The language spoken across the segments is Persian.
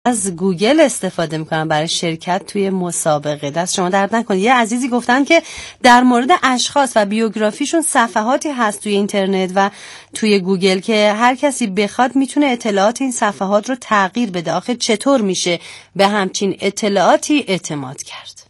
از گوگل استفاده میکنن برای شرکت توی مسابقه. دست شما درد نکنه. یه عزیزی گفتن که در مورد اشخاص و بیوگرافیشون صفحاتی هست توی اینترنت و توی گوگل که هر کسی بخواد میتونه اطلاعات این صفحات رو تغییر بده. آخه چطور میشه به همچین اطلاعاتی اعتماد کرد؟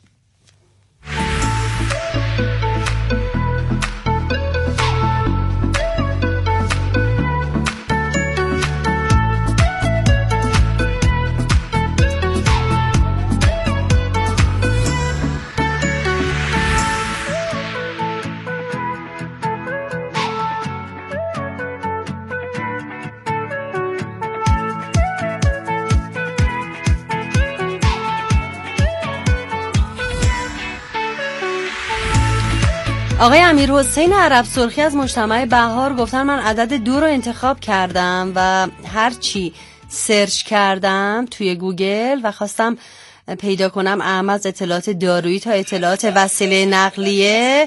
آقای امیرحسین عرب سرخی از مجتمع بهار گفتن من عدد 2 رو انتخاب کردم و هر چی سرچ کردم توی گوگل و خواستم پیدا کنم اهم از اطلاعات دارویی تا اطلاعات وسیله نقلیه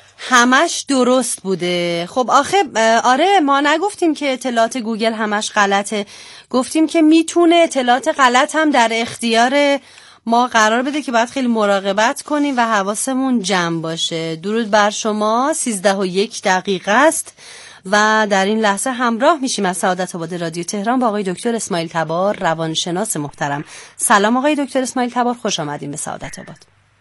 همش درست بوده. خب آخه آره ما نگفتیم که اطلاعات گوگل همش غلطه، گفتیم که میتونه اطلاعات غلط هم در اختیار ما قرار بده که باید خیلی مراقبت کنیم و حواسمون جمع باشه. درود بر شما. 13:01 است و در این لحظه همراه میشیم از سعادت آباد رادیو تهران با آقای دکتر اسماعیل تبار، روانشناس محترم. سلام آقای دکتر اسماعیل تبار، خوش آمدین به سعادت آباد.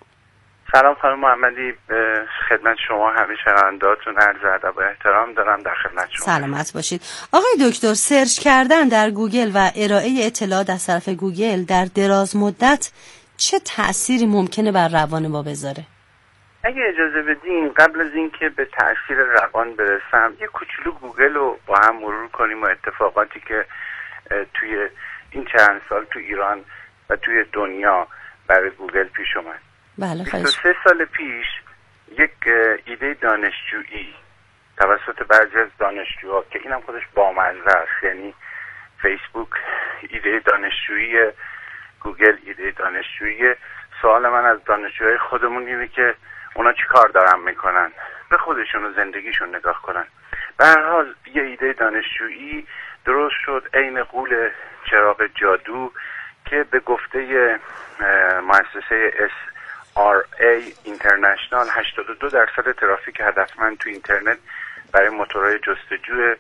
سلام خانم محمدی، به خدمت شما همه شنونده‌هاتون عرض ادب و احترام دارم. در خدمت شما. سلامت باشید. آقای دکتر، سرچ کردن در گوگل و ارائه اطلاعات از طرف گوگل در دراز مدت چه تأثیری ممکنه بر روان ما بذاره؟ اگه اجازه بدین قبل از اینکه به تأثیر روان برسم یه کوچولو گوگل رو با هم مرور کنیم و اتفاقاتی که توی این چند سال تو ایران و توی دنیا برای گوگل پیش اومد. بله 23 سال پیش یک ایده دانشجویی توسط بعضی از دانشجوها که اینم خودش بامزه است، یعنی فیسبوک ایده دانشجویی، گوگل ایده دانشجویی. سوال من از دانشجوهای خودمون اینه که اونا چی کار دارن میکنن، به خودشون و زندگیشون نگاه کنن. به هر حال یه ایده دانشجویی درست شد عین غول چراغ جادو که به گفته مؤسسه SRA اینترنشنال 82% ترافیک هدفمند تو اینترنت برای موتورهای جستجو،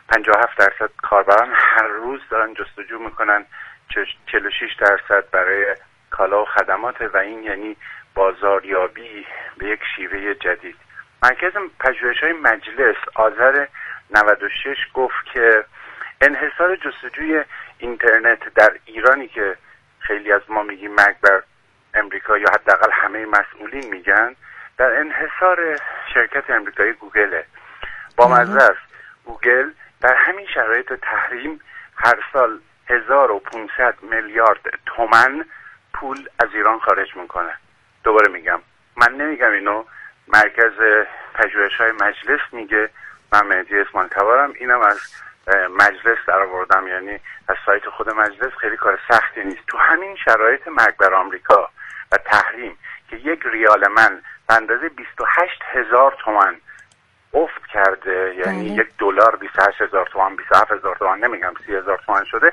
57% کاربران هر روز دارن جستجو میکنن، 46% برای کالا و خدمات و این یعنی بازاریابی به یک شیوه جدید. مرکز پژوهش‌های مجلس آذر 96 گفت که انحصار جستجوی اینترنت در ایرانی که خیلی از ما میگیم مرگ بر امریکا یا حداقل همه مسئولین میگن، در انحصار شرکت امریکایی گوگله. با مزه است گوگل در همین شرایط تحریم هر سال 1500 میلیارد تومان پول از ایران خارج میکنه. دوباره میگم، من نمیگم اینو، مرکز پژوهش‌های مجلس میگه، من مهدی اسماعیل تبارم اینم از مجلس در آوردم، یعنی از سایت خود مجلس. خیلی کار سختی نیست تو همین شرایط مرگ بر آمریکا و تحریم که یک ریال من به اندازه 28,000 تومان افت کرده، یعنی یک دلار 28,000 تومان، 27,000 تومان، نمیگم 30,000 تومان شده،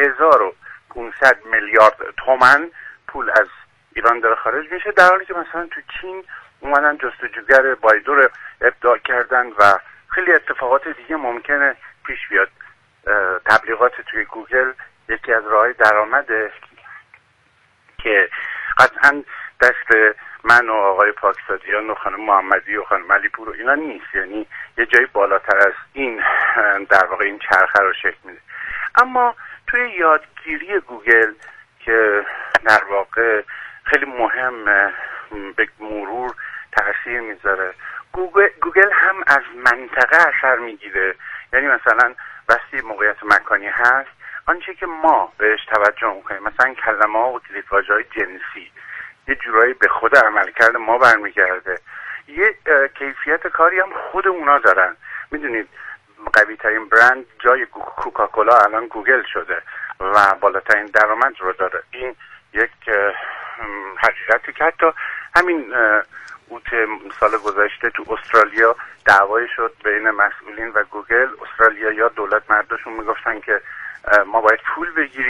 1500 میلیارد تومان پول از ایران داره خارج میشه، در حالی که مثلا تو چین اومدن جستجوگر بایدو رو ابداع کردن و خیلی اتفاقات دیگه ممکنه پیش بیاد. تبلیغات توی گوگل یکی از راه‌های درآمده که قطعاً دست من و آقای پاکزادیان و خانم محمدی و خانم علیپور و اینا نیست، یعنی یه جایی بالاتر از این در واقع این چرخه رو شکل میده. اما توی یادگیری گوگل که در واقع خیلی مهم به مرور تأثیر میذاره، گوگل هم از منطقه اثر میگیره. یعنی مثلا وقتی موقعیت مکانی هست، آنچه که ما بهش توجه میکنیم، مثلا کلمه ها و کلیدواژه‌های جنسی، یه جورایی به خود عملکرد ما برمیگرده. یه کیفیت کاری هم خود اونا دارن. میدونید قوی ترین برند جای کوکاکولا الان گوگل شده و بالاترین درآمد رو داره. این یک حقیقتی که حتی همین اوت سال گذشته تو استرالیا دعوایی شد بین مسئولین و گوگل. استرالیا یا دولت مرداشون میگفتن که ما باید پول بگیریم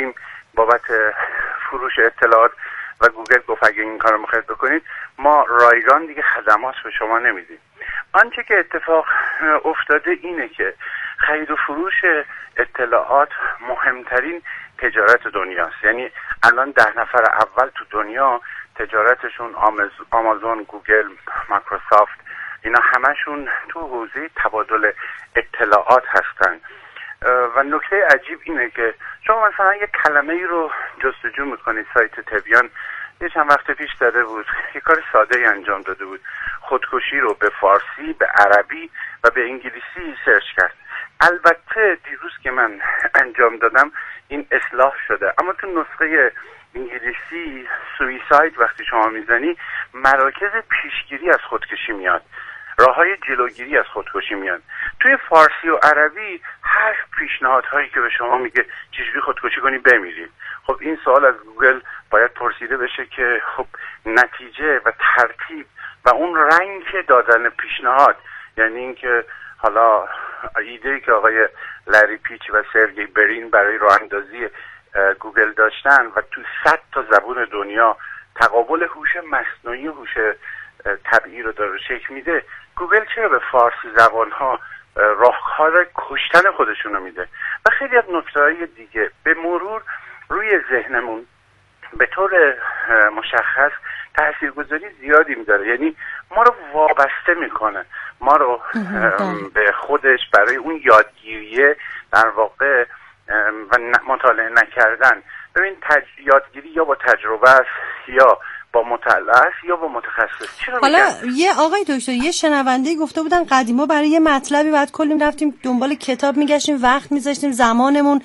بابت فروش اطلاعات و گوگل گفت اگه این کارو میخواید بکنید ما رایگان دیگه خدمات به شما نمیدیم. آنچه که اتفاق افتاده اینه که خرید و فروش اطلاعات مهمترین تجارت دنیاست. یعنی الان 10 نفر اول تو دنیا تجارتشون آمازون، گوگل، مایکروسافت، اینا همشون تو حوزه تبادل اطلاعات هستن. و نکته عجیب اینه که شما مثلا یک کلمه ای رو جستجو میکنید، سایت تبیان یه چند وقت پیش داده بود، یه کار ساده ای انجام داده بود، خودکشی رو به فارسی، به عربی و به انگلیسی سرچ کرد. البته دیروز که من انجام دادم این اصلاح شده، اما تو نسخه انگلیسی سویساید وقتی شما میزنی مراکز پیشگیری از خودکشی میاد، راههای جلوگیری از خودکشی میاد. توی فارسی و عربی هر پیشنهادهایی که به شما میگه چجوری خودکشی کنی بمیرید. خب این سوال از گوگل باید پرسیده بشه که خب نتیجه و ترتیب و اون رنگ دادن پیشنهاد، یعنی اینکه حالا ایده‌ای که آقای لری پیچ و سرگی برین برای راه اندازی گوگل داشتن و تو 100 تا زبون دنیا تقابل هوش مصنوعی و هوش طبیعی رو داره شکل میده، گوگل چرا به فارسی زبان‌ها راهکار کشتن خودشون رو میده؟ و خیلی از نکته‌های دیگه به مرور روی ذهنمون به طور مشخص تاثیرگذاری زیادی میذاره. یعنی ما رو وابسته میکنه، ما رو به خودش برای اون یادگیریه در واقع و مطالعه نکردن. ببین یادگیری یا با تجربه است یا با مطالعه است یا با متخصص. حالا یه آقای دکتر، یه شنونده گفته بودن قدیما برای یه مطلبی بعد کلی رفتیم دنبال کتاب میگشتیم، وقت میذاشتیم، زمانمون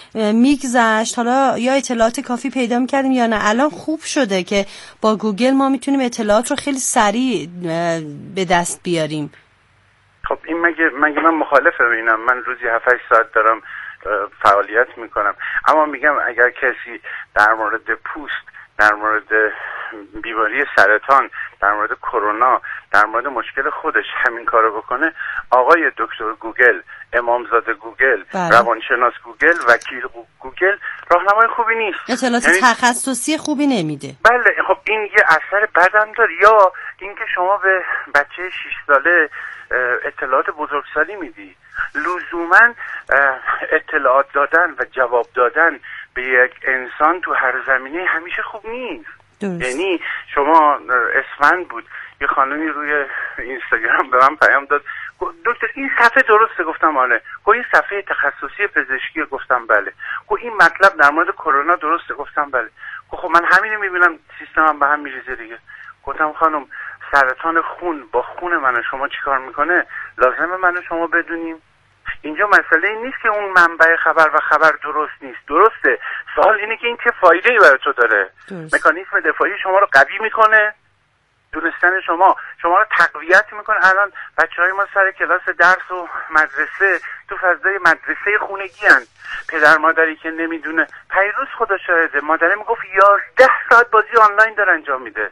میگذشت، حالا یا اطلاعات کافی پیدا میکردیم یا نه. الان خوب شده که با گوگل ما میتونیم اطلاعات رو خیلی سریع به دست بیاریم. خب این مگه من مخالفم اینم، من روزی 7-8 ساعت دارم فعالیت میکنم، اما میگم اگر کسی در مورد پوست، در مورد بیماری سرطان، در مورد کرونا، در مورد مشکل خودش همین کارو بکنه، آقای دکتر گوگل، امامزاده گوگل، روانشناس گوگل، وکیل گوگل راهنمای خوبی نیست، اطلاعات تخصصی خوبی نمیده. بله خب این یه اثر بدم داره. یا اینکه شما به بچه 6 ساله اطلاعات بزرگسالی میدی. لزوما اطلاعات دادن و جواب دادن به یک انسان تو هر زمینه همیشه خوب نیست. یعنی شما اسفند بود یه خانمی روی اینستاگرام به من پیام داد، دکتر این صفحه درسته؟ گفتم آره. این صفحه تخصصی پزشکی؟ گفتم بله. این مطلب در مورد کرونا درسته؟ گفتم بله. خب من همینو میبینم سیستمم به هم میریزه دیگه. گفتم خانم سرطان خون با خون من و شما چیکار میکنه لازمه من و شما بدونیم؟ اینجا مسئله این نیست که اون منبع خبر و خبر درست نیست، درسته. سوال اینه که این چه فایده‌ای برای تو داره؟ مکانیزم دفاعی شما رو قوی میکنه، دونستن شما رو تقویت میکنه. الان بچهای ما سر کلاس درس و مدرسه تو فضای مدرسه خونگی هن. پدر مادری که نمیدونه، پیروز خدا شاهده مادره میگفت 11 ساعت بازی آنلاین داره انجام میده.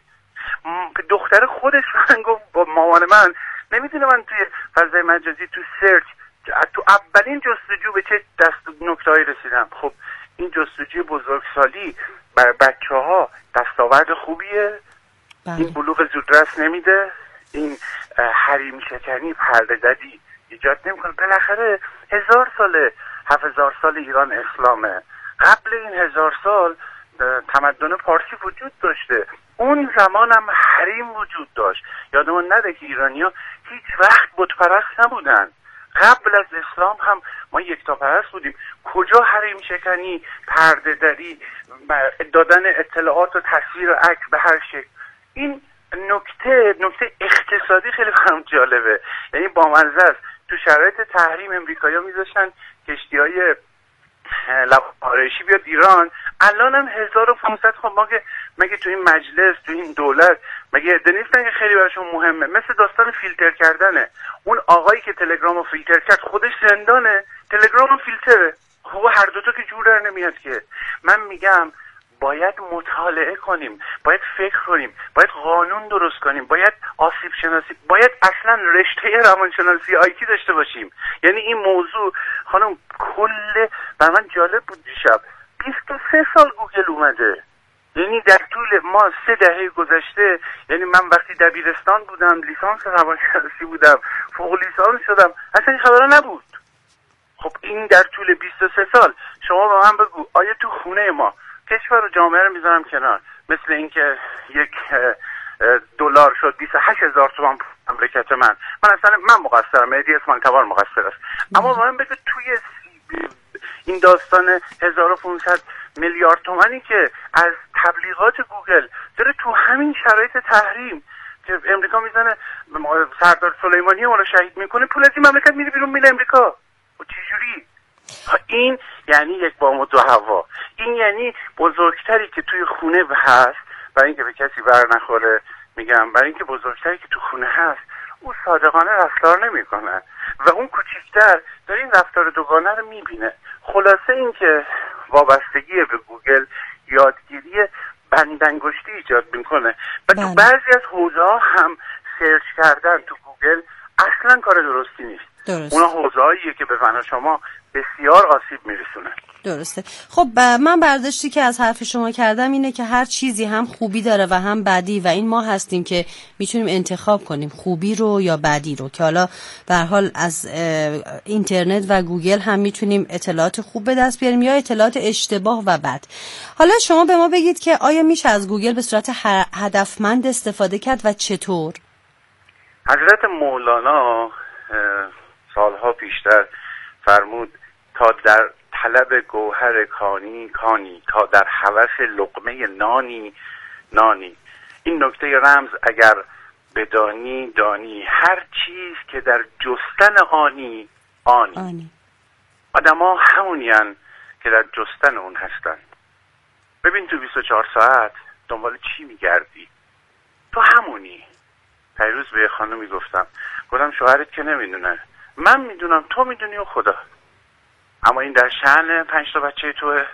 دختر خودش من گفت با مامان من نمیدونه من توی فضای مجازی تو سرچ تو اولین جستجو به چه نکته‌ای رسیدم. خب این جستجوی بزرگسالی برای بچه‌ها دستاورد خوبیه؟ بله. این بلوغ زودرس نمیده؟ این حریم شکنی، پرده دری ایجاد نمیکنه؟ بالاخره 1000 ساله، 7000 سال ایران اسلامه. قبل این 1000 سال تمدن پارسی وجود داشته، اون زمان هم حریم وجود داشت. یادمون نده که ایرانی‌ها هیچ وقت بت‌پرست نبودن. قبل از اسلام هم ما یکتاپرست بودیم. کجا حریم شکنی، پرده دری، دادن اطلاعات و تصویر و عکس به هر شکل؟ این نکته اقتصادی خیلی برام جالبه، یعنی بامزه است. تو شرایط تحریم امریکایی‌ها میذاشتن کشتی‌های آرایشی بیاد ایران، الان هم 1500. خب مگه تو این مجلس، تو این دولت مگه عده نیستن که خیلی براشون مهمه؟ مثل داستان فیلتر کردنه. اون آقایی که تلگرام رو فیلتر کرد خودش زندانه، تلگرام رو فیلتره. خب هر دوتا که جور در نمیاد که. من میگم باید مطالعه کنیم، باید فکر کنیم، باید قانون درست کنیم، باید آسیب شناسی، باید اصلا رشته روانشناسی آیتی داشته باشیم. یعنی این موضوع خانم کل بر من جالب بود دیشب. 23 سال گوگل اومده، یعنی در طول ما 3 دهه گذشته، یعنی من وقتی دبیرستان بودم لیسانس روانشناسی بودم، فوق لیسانس شدم، اصلا این خبرها نبود. خب این در طول 23 سال شما به من بگو آیا تو خونه ما کشور و جامعه رو میذارم کنار، مثل اینکه یک دلار شد 28,000 تومان مملکت من اصلا من مقصرم، مهدی اسمانکوار مقصر است، اما من بگو توی این داستان 1500 میلیارد تومانی که از تبلیغات گوگل داره تو همین شرایط تحریم که امریکا میزنه سردار سلیمانی رو شهید میکنه، پول از این مملکت میره بیرون میره امریکا، و چجوری؟ این یعنی یک بام و دو هوا. این یعنی بزرگتری که توی خونه هست، برای اینکه به کسی بر نخوره میگم، برای اینکه بزرگتری که تو خونه هست او صادقانه رفتار نمیکنه و اون کوچیکتر داره این رفتار دوگانه رو میبینه. خلاصه این که وابستگی به گوگل یادگیری بندانگشتی ایجاد میکنه و تو بعضی از حوزه‌ها هم سرچ کردن تو گوگل اصلا کار درستی نیست. اونا حوزه‌ایه که به من شما بسیار آسیب میرسونه. درسته. خب من برداشتی که از حرف شما کردم اینه که هر چیزی هم خوبی داره و هم بدی و این ما هستیم که میتونیم انتخاب کنیم خوبی رو یا بدی رو، که حالا به هر حال از اینترنت و گوگل هم میتونیم اطلاعات خوب به دست بیاریم یا اطلاعات اشتباه و بد. حالا شما به ما بگید که آیا میشه از گوگل به صورت هدفمند استفاده کرد و چطور؟ حضرت مولانا سالها پیشتر فرمود تا در طلب گوهر کانی کانی، تا در هوس لقمه نانی نانی. این نکته رمز اگر بدانی دانی، هر چیز که در جستن آنی آنی. آدم ها همونیان که در جستن اون هستن. ببین تو 24 ساعت دنبال چی میگردی؟ تو همونی. پیروز به خانمی گفتم شوهرت که نمیدونه، من میدونم، تو میدونی و خدا، اما این در شأن 5 تا بچه توه.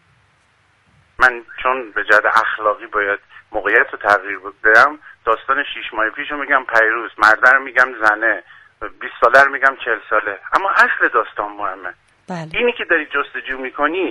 من چون به جهت اخلاقی باید موقعیت رو تغییر بدم، داستان 6 ماه پیشو میگم پیروز، مرده رو میگم زنه، 20 ساله رو میگم 40 ساله، اما اصل داستان مهمه. بله. اینی که داری جستجو میکنی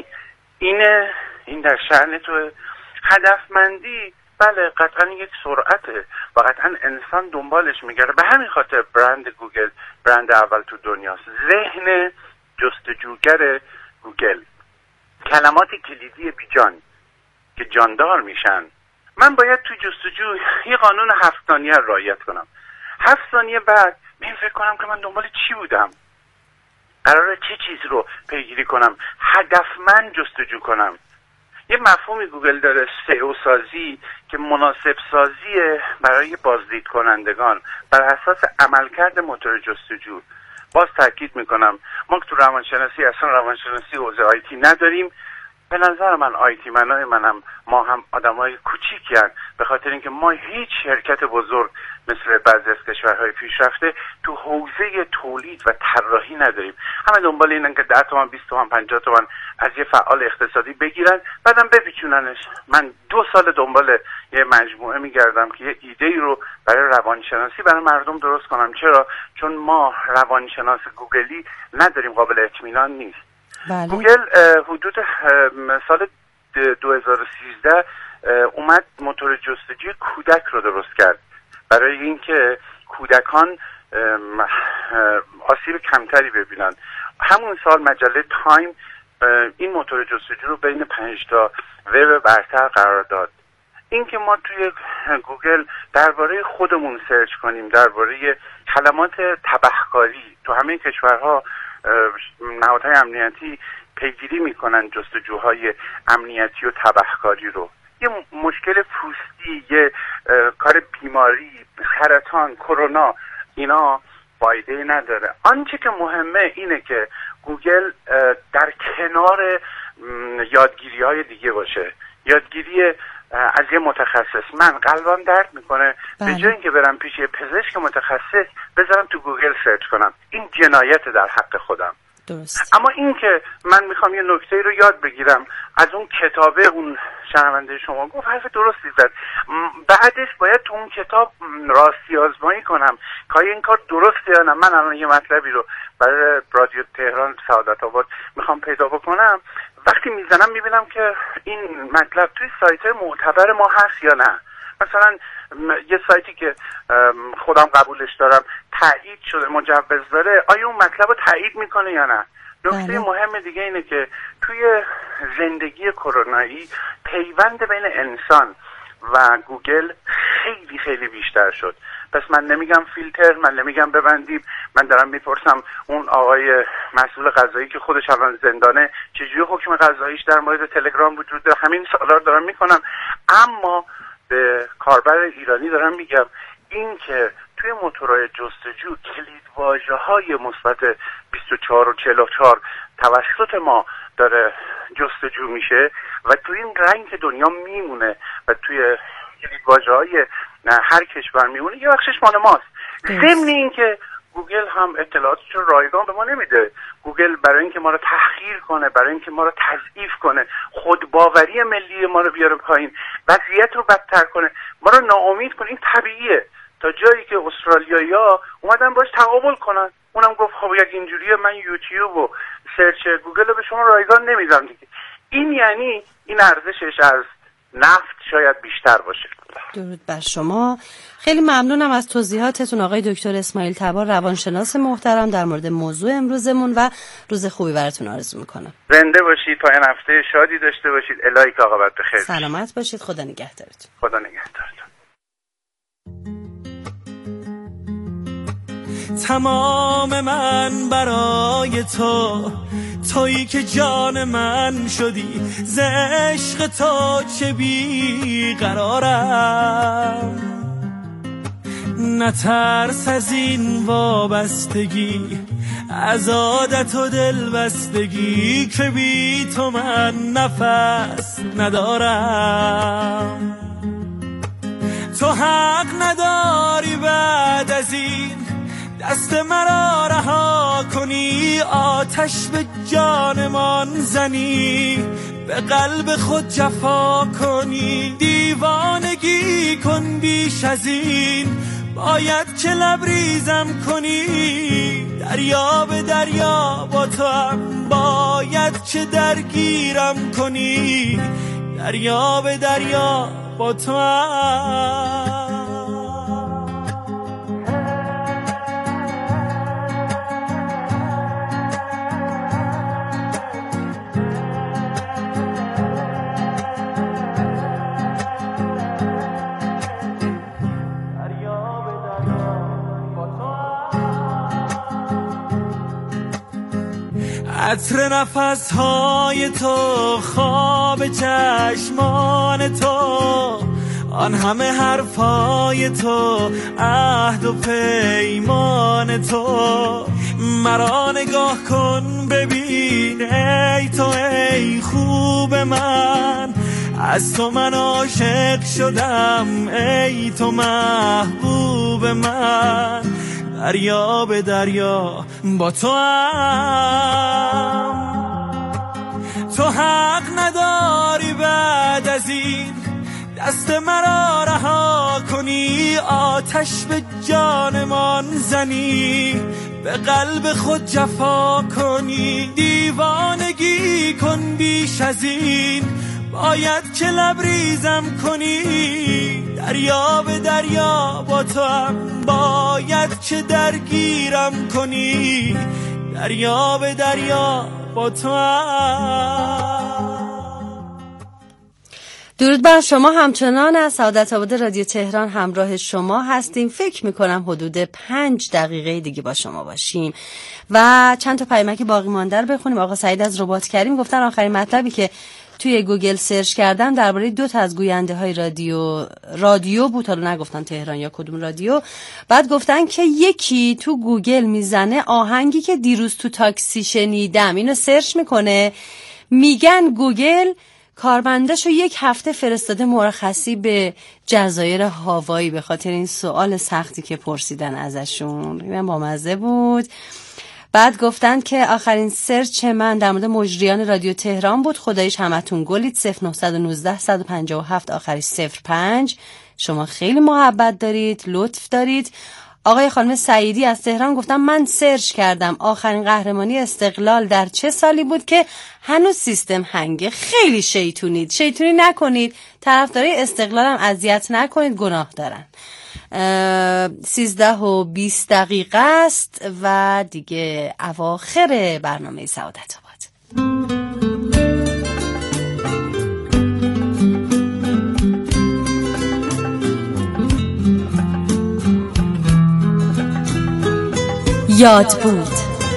این در شأن توه. هدفمندی بله قطعا یک سرعته و قطعا انسان دنبالش میگره. به همین خاطر برند گوگل برند اول تو دنیاست. ذهن جستجوگر گوگل، کلمات کلیدی بیجان که جاندار میشن. من باید تو جستجو یه قانون 7 ثانیه رعایت کنم. 7 ثانیه بعد من فکر کنم که من دنبال چی بودم، قراره چه چیز رو پیگیری کنم، هدفمند جستجو کنم. یه مفهومی گوگل داره، سئو سازی، که مناسب سازی برای بازدید کنندگان بر اساس عملکرد موتور جستجو. باز تاکید میکنم ما تو روانشناسی اصلا روانشناسی حوزه آیتی نداریم. به نظر من آیتی منای منم ما هم آدمای کوچیکی هستن، به خاطر اینکه ما هیچ شرکت بزرگ مثل بعضی از کشورهای پیشرفته تو حوزه تولید و طراحی نداریم. همه دنبال اینن که 10 تومن 20 تومن 50 تومن از یه فعال اقتصادی بگیرن بعدم بپیچوننش. من 2 سال دنبال یه مجموعه میگردم که یه ایده رو برای روانشناسی برای مردم درست کنم. چرا؟ چون ما روانشناس گوگلی نداریم، قابل اطمینان نیست. بله. گوگل حدود سال 2013 اومد موتور جستجوی کودک رو درست کرد برای اینکه کودکان آسیب کمتری ببینن. همون سال مجله تایم این موتور جستجو رو بین 5 تا وب برتر قرار داد. این که ما توی گوگل درباره خودمون سرچ کنیم، درباره کلمات تبهکاری، تو همه کشورها نهادهای امنیتی پیگیری میکنن جستجوهای امنیتی و تبهکاری رو. یه مشکل پوستی، یه کار بیماری، سرطان، کرونا، اینا فایده نداره. آنچه که مهمه اینه که گوگل در کنار یادگیری های دیگه باشه. یادگیری از یه متخصص. من قلبم درد میکنه به جای اینکه برم پیش یه پزشک متخصص بذارم تو گوگل سرچ کنم. این جنایت در حق خودم. درست. اما این که من میخوام یه نکته رو یاد بگیرم از اون کتابه، اون شنونده شما گفت حرف درستی زد. بعدش باید تو اون کتاب راستی آزمایی کنم که این کار درسته یا نه. من الان یه مطلبی رو برای رادیو تهران سعادت آباد میخوام پیدا بکنم، وقتی میزنم میبینم که این مطلب توی سایت معتبر ما هست یا نه. مثلا یه سایتی که خودم قبولش دارم تایید شده، مجوز داره، آیا اون مطلب رو تایید میکنه یا نه؟ نکته مهم دیگه اینه که توی زندگی کرونایی پیوند بین انسان و گوگل خیلی خیلی بیشتر شد. پس من نمیگم فیلتر، من نمیگم ببندیم، من دارم میپرسم اون آقای مسئول قضایی که خودش الان زندانه چجوری حکم قضاییش در مورد تلگرام وجود داره، همین سوالا رو دارم میکنم. اما به کاربر ایرانی دارم میگم این که توی موتورهای جستجو کلیدواژه‌های مثبت 24 و 44 توسط ما داره جستجو میشه و توی این رنگ که دنیا میمونه و توی کلیدواژه‌های هر کشور میمونه، یه بخشش مال ماست. ضمن این که گوگل هم اطلاعاتش رو رایگان به ما نمیده. گوگل برای اینکه ما رو تحقیر کنه، برای اینکه ما رو تضعیف کنه، خودباوری ملی ما رو بیاره پایین، وضعیت رو بدتر کنه، ما رو ناامید کنه، این طبیعیه. تا جایی که استرالیایی‌ها اومدن باش تقابل کنن، اونم گفت خب یک اینجوریه، من یوتیوب و سرچ گوگل رو به شما رایگان نمیدم دیگه. این یعنی این ارزشش از نفت شاید بیشتر باشه. درود بر شما. خیلی ممنونم از توضیحاتتون آقای دکتر اسماعیل تبار، روانشناس محترم، در مورد موضوع امروزمون و روز خوبی براتون آرزو میکنم. زنده باشید، تا این هفته شادی داشته باشید. الهی که عاقبت بخیر. سلامت باشید. خدا نگهدارتون. خدا نگهدارتون. تمام من برای تو، تویی که جان من شدی، ز عشق تو چه بیقرارم. نترس از این وابستگی، از عادت و دلبستگی، که بی تو من نفس ندارم. تو حق نداری بعد از این دست مرا رها کنی، آتش به جانمان زنی، به قلب خود جفا کنی. دیوانگی کن بیش از این، باید که لبریزم کنی. دریا به دریا با تو هم باید که درگیرم کنی. دریا به دریا با تو هم. عطر نفسهای تو، خواب چشمان تو، آن همه حرفای تو، عهد و پیمان تو. مرا نگاه کن ببین ای تو، ای خوب من، از تو من عاشق شدم، ای تو محبوب من. دریا به دریا با تو هم. تو حق نداری بعد از این دست مرا رها کنی، آتش به جانمان زنی، به قلب خود جفا کنی. دیوانگی کن بیش از این، باید که لبریزم کنی. دریا به دریا با تو هم باید که درگیرم کنی. دریا به دریا با تو هم. درود بر شما. همچنان از سعادت آباد رادیو تهران همراه شما هستیم. فکر میکنم حدود 5 دقیقه دیگه با شما باشیم و چند تا پیامک باقی مانده رو بخونیم. آقا سعید از رباط کریم گفتن آخرین مطلبی که توی گوگل سرچ کردم درباره 2 تا از گوینده های رادیو بود، حالا نگفتن تهران یا کدوم رادیو. بعد گفتن که یکی تو گوگل میزنه آهنگی که دیروز تو تاکسی شنیدم، اینو سرچ میکنه، میگن گوگل کارمندشو 1 هفته فرستاده مرخصی به جزایر هاوایی به خاطر این سوال سختی که پرسیدن ازشون. این با مزه بود. بعد گفتن که آخرین سرچ من در مورد مجریان رادیو تهران بود. خداییش همتون گلید. 0919 157 آخرش 05. شما خیلی محبت دارید، لطف دارید. آقای خانم سعیدی از تهران گفتم من سرچ کردم آخرین قهرمانی استقلال در چه سالی بود که هنوز سیستم هنگه. خیلی شیطونید، شیطونی نکنید، طرفدارای استقلال هم اذیت نکنید، گناه دارن. 13:20 است و دیگه اواخر برنامه سعادت آباد. یاد بود.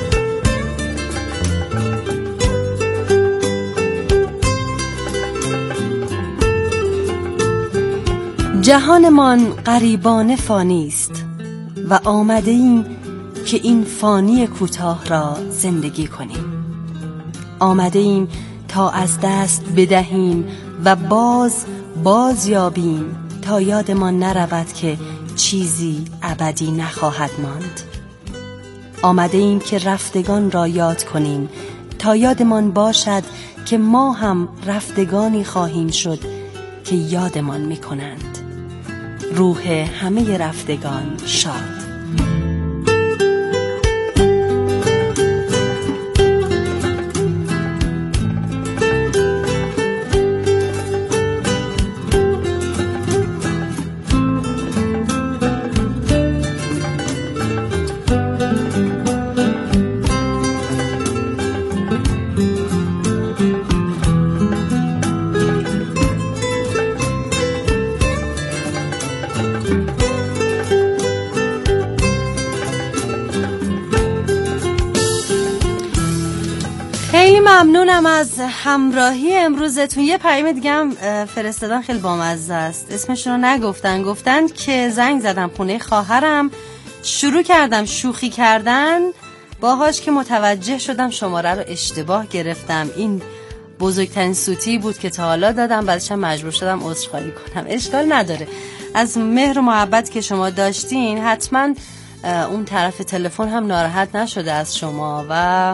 جهانمان غریبانه فانی است و آمده ایم که این فانی کوتاه را زندگی کنیم. آمده ایم تا از دست بدهیم و باز یابیم، تا یادمان نرود که چیزی ابدی نخواهد ماند. آمده ایم که رفتگان را یاد کنیم تا یادمان باشد که ما هم رفتگانی خواهیم شد که یادمان می‌کنند. روح همه رفتگان شاد. ممنونم از همراهی امروزتون. یه پیام دیگه هم فرستادن خیلی بامزه است، اسمشون رو نگفتن. گفتن که زنگ زدم خونه خواهرم، شروع کردم شوخی کردن باهاش که متوجه شدم شماره رو اشتباه گرفتم. این بزرگترین سوتی بود که تا حالا دادم، بعدش هم مجبور شدم عذرخواهی کنم. اشکال نداره، از مهر و محبت که شما داشتین حتما اون طرف تلفن هم ناراحت نشده از شما و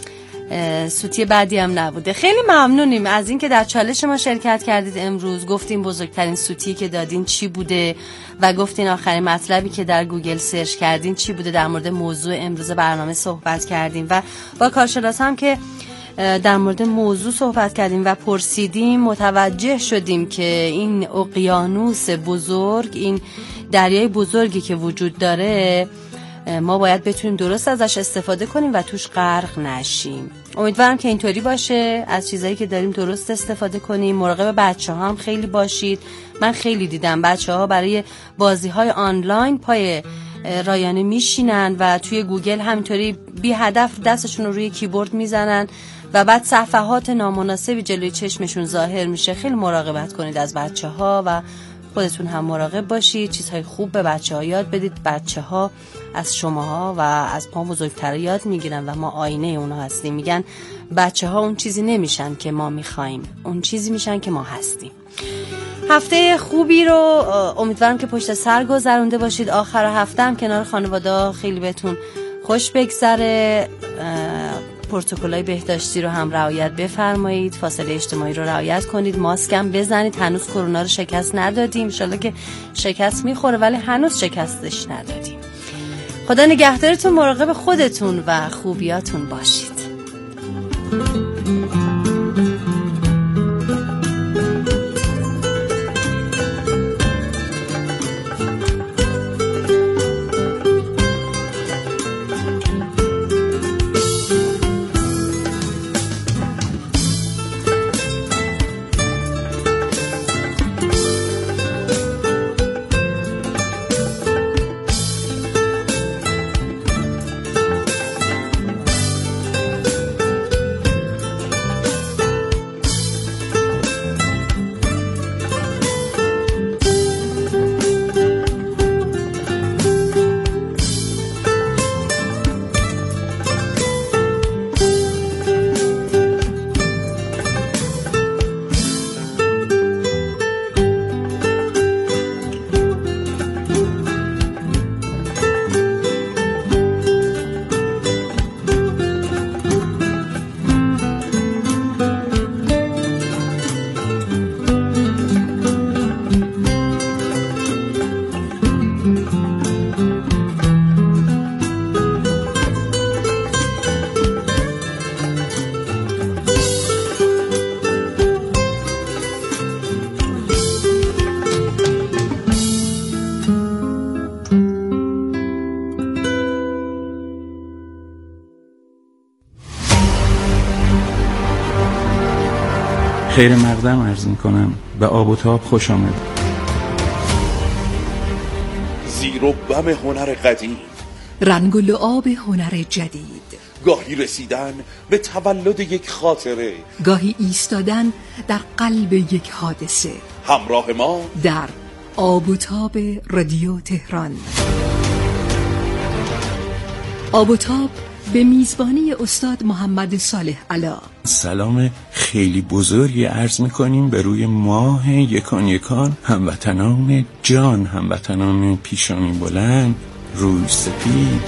سوتی بعدی هم نبوده. خیلی ممنونیم از این که در چالش ما شرکت کردید امروز. گفتین بزرگترین سوتی که دادین چی بوده و گفتین آخرین مطلبی که در گوگل سرچ کردین چی بوده. در مورد موضوع امروز برنامه صحبت کردیم و با کارشناس هم که در مورد موضوع صحبت کردیم و پرسیدیم، متوجه شدیم که این اقیانوس بزرگ، این دریای بزرگی که وجود داره، ما باید بتونیم درست ازش استفاده کنیم و توش غرق نشیم. امیدوارم که اینطوری باشه، از چیزایی که داریم درست استفاده کنیم. مراقب بچه‌ها هم خیلی باشید. من خیلی دیدم بچه‌ها برای بازی‌های آنلاین پای رایانه میشینن و توی گوگل همینطوری بی هدف دستشون رو روی کیبورد میزنن و بعد صفحات نامناسبی جلوی چشمشون ظاهر میشه. خیلی مراقبت کنید از بچه‌ها و خودتون هم مراقب باشید. چیزهای خوب به بچه‌ها یاد بدید. بچه‌ها از شماها و از ما بزرگتر یاد میگیرن و ما آینه اونا هستیم. میگن بچه‌ها اون چیزی نمیشن که ما میخوایم، اون چیزی میشن که ما هستیم. هفته خوبی رو امیدوارم که پشت سر گذرونده باشید. آخر هفته هم کنار خانواده خیلی بهتون خوش بگذره. پروتکل‌های بهداشتی رو هم رعایت بفرمایید. فاصله اجتماعی رو رعایت کنید. ماسک هم بزنید. هنوز کرونا رو شکست ندادیم. ان شاءالله که شکست میخوره ولی هنوز شکستش ندادیم. خدا نگهدارتون. مراقب خودتون و خوبیاتون باشید. خیر مقدم عرض میکنم و آب و تاب خوش آمد. زیر و بم هنر قدیم، رنگ و لعاب هنر جدید، گاهی رسیدن به تولد یک خاطره، گاهی ایستادن در قلب یک حادثه. همراه ما در آب و تاب رادیو تهران. آب و تاب به میزبانی استاد محمد صالح علا. سلام خیلی بزرگی عرض میکنیم به روی ماه یکان یکان، هموطنان جان، هموطنان پیشانی بلند، روی سپید.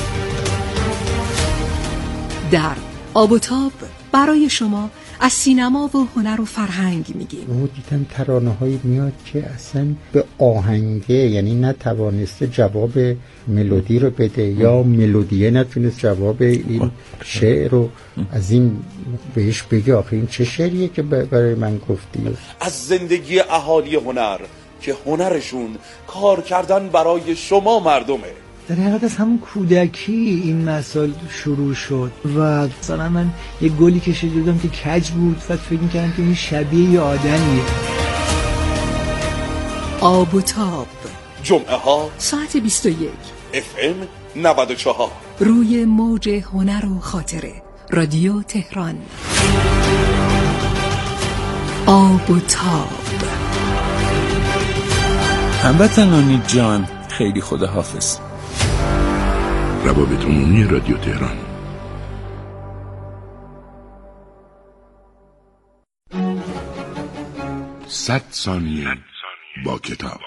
در آب و تاب برای شما از سینما و هنر و فرهنگ میگیم. دیدم ترانه‌هایی میاد که اصلا به آهنگه، یعنی نتوانسته جواب ملودی رو بده یا ملودیه نتونست جواب این شعر رو از این بهش بگه. آخه این چه شعریه که برای من گفتی؟ از زندگی اهالی هنر که هنرشون کار کردن برای شما مردمه. در حقیقت از همون کودکی این مسائل شروع شد و مثلا من یه گلی کشیده بودم که کج بود، فکر می‌کردم که این شبیه یه آدمیه. آب و تاب جمعه ها ساعت 21 FM 94 روی موج هنر و خاطره رادیو تهران. آب و تاب. هموطنان جان، خیلی خداحافظ. روابط عمومی رادیو تهران. صد ثانیه با کتاب.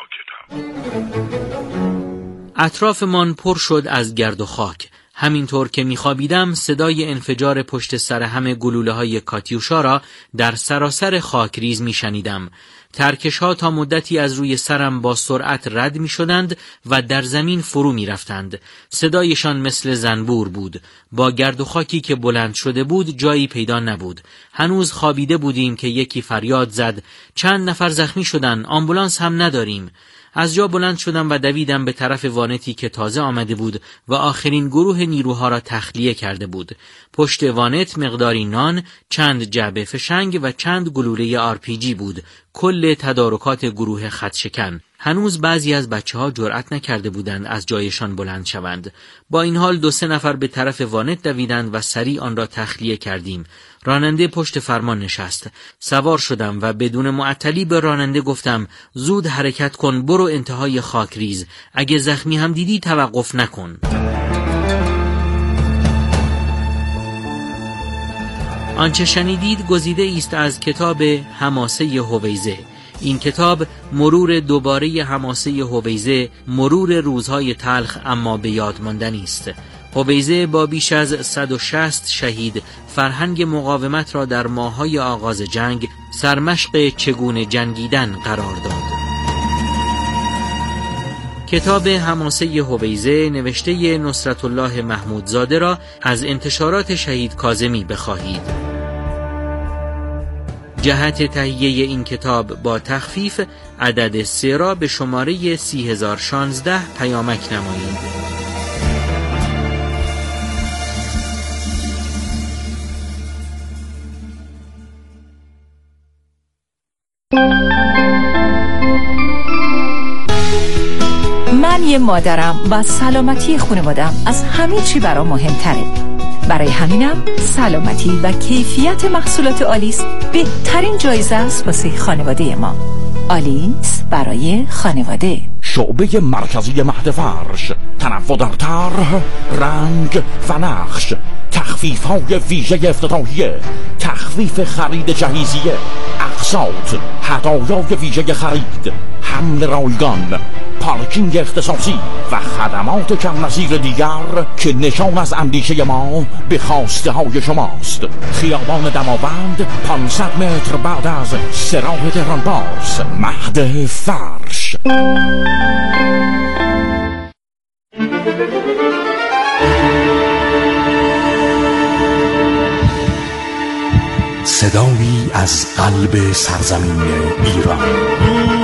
اطرافمان پر شد از گرد و خاک. همینطور که میخوابیدم صدای انفجار پشت سر هم گلوله‌های کاتیوشا را در سراسر خاکریز میشنیدم. ترکش‌ها تا مدتی از روی سرم با سرعت رد می‌شدند و در زمین فرو می‌رفتند. صدایشان مثل زنبور بود. با گرد و خاکی که بلند شده بود جایی پیدا نبود. هنوز خوابیده بودیم که یکی فریاد زد: چند نفر زخمی شدن، آمبولانس هم نداریم. از جا بلند شدم و دویدم به طرف وانتی که تازه آمده بود و آخرین گروه نیروها را تخلیه کرده بود. پشت وانت مقداری نان، چند جعبه فشنگ و چند گلوله آرپیجی بود. کل تدارکات گروه خطشکن. هنوز بعضی از بچه‌ها جرأت نکرده بودند از جایشان بلند شوند. با این حال 2-3 نفر به طرف وانت دویدند و سریع آن را تخلیه کردیم. راننده پشت فرمان نشست. سوار شدم و بدون معطلی به راننده گفتم: زود حرکت کن، برو انتهای خاکریز. اگه زخمی هم دیدی توقف نکن. آنچه شنیدید گزیده است از کتاب حماسه هویزه. این کتاب مرور دوباره حماسه هویزه، مرور روزهای تلخ اما به یاد ماندنی است. هویزه با بیش از 160 شهید فرهنگ مقاومت را در ماه‌های آغاز جنگ سرمشق چگونه جنگیدن قرار داد. کتاب حماسه هویزه نوشته نصرت الله محمودزاده را از انتشارات شهید کاظمی بخواهید. جهت تهیه این کتاب با تخفیف عدد 3 را به شماره 30016 پیامک نمایید. من یه مادرم و سلامتی خانواده‌ام از همه چی برام مهمتره. برای همینم سلامتی و کیفیت محصولات آلیس بهترین جایزه است واسه خانواده ما. آلیس برای خانواده. شعبه مرکزی مهد فرش، تنوع در طرح، رنگ و نقش، تخفیف‌های ویژه افتتاحیه، تخفیف خرید جهیزیه، اقساط، هدایای ویژه خرید، حمل رایگان، پارکینگ اختصاصی و خدمات کم نظیر دیگر که نشان از اندیشه ما به خواسته های شماست. خیابان دماوند 500 متر بعد از سراح تهران باز، مهد فرش. صدایی از قلب سرزمین ایران.